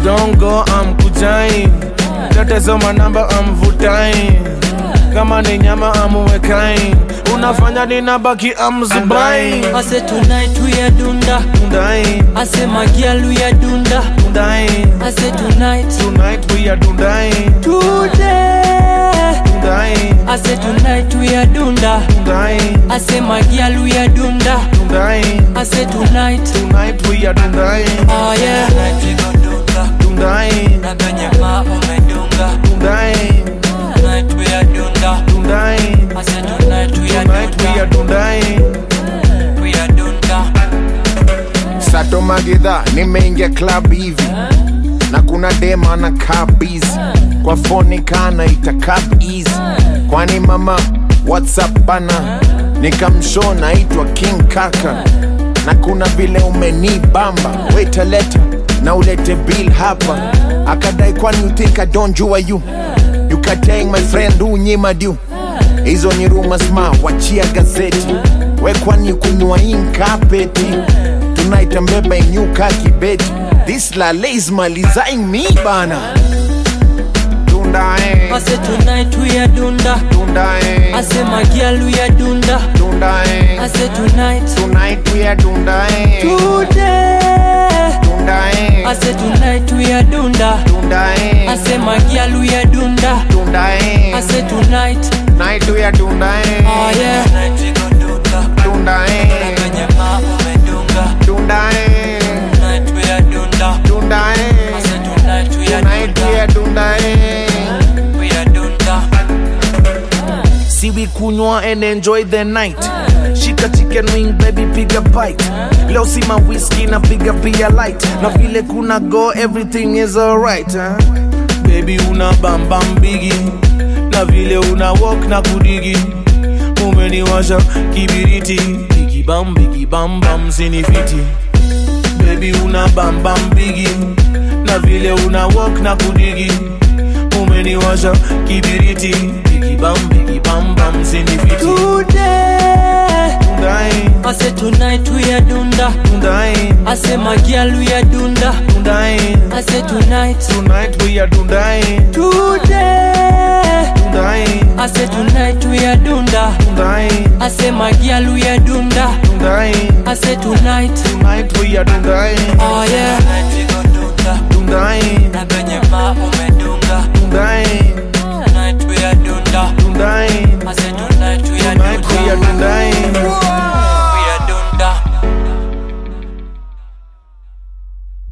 Don't go, I'm kujai. Tetezo manamba, I'm vutai. Kama ni nyama, I'm wekai. Unafanya ninabaki, I'm zubai. I say tonight we are dunda. Dundai. I say my girl we are dunda. Dundai. I say tonight we are dundai. Today Dundai. I say tonight we are dunda. Dundai. I say my girl we are dunda. Dundai. I say tonight we are dundai. Oh yeah. Tonight we go dunda. Dundai. Na kwenye ma umedunga. Dundai. Tonight we are dunda. Dundai. I say tonight we are dundai. We are dunda. Sato Magidha nimeingia club hivi na kuna dema na busy kwa phone kana ita cab easy kwani mama WhatsApp bana nikamshow naitwa King Kaka na kuna vile umenibamba wait a letter na ulete bill hapa akadai kwani you think I don't jua you can tell my friend unyima due hizo ni rumors ma wachia gazeti we kwani kunywa inkapeti tonight I'm beba inyuka kibeti this lale is malizaing me bana Dundai. I say tonight we are dunda. Dundai. I say my girl we are dunda. Dundai. I say tonight we are Dundai. Today Dundai. I say tonight we are dunda. Dundai. I say my girl we are dunda. Dundai. I say tonight we are Dundai. Oh yeah. Tonight we go dunda. Dundai. Na kwenye ma umedunga. Dundai. Tonight we are dunda. Dundai. I say tonight we are Dundai. We are dunda. See we kunywa and enjoy the night. Shika chicken wing baby piga bite. Leo si ma whiskey na piga beer light. Na vile kuna go everything is alright. Baby una bam bam biggie. Na vile una walk na kudigi. Umeniwasha kibiriti. Biggie bam bam sinifiti. Baby una bam bam biggie. Na vile una walk na kudigi. Umeniwasha kibiriti. Biggie bam bam sinifiti. Today Dundai. I say tonight we are dunda. Dundai. I say my girl we are dunda. Dundai. I say tonight we are dundai. Today Dundai. I say tonight we are dunda. Dundai. I say my girl we are dunda. Dundai. I say tonight we are dundai. Oh yeah. Tonight we go dunda.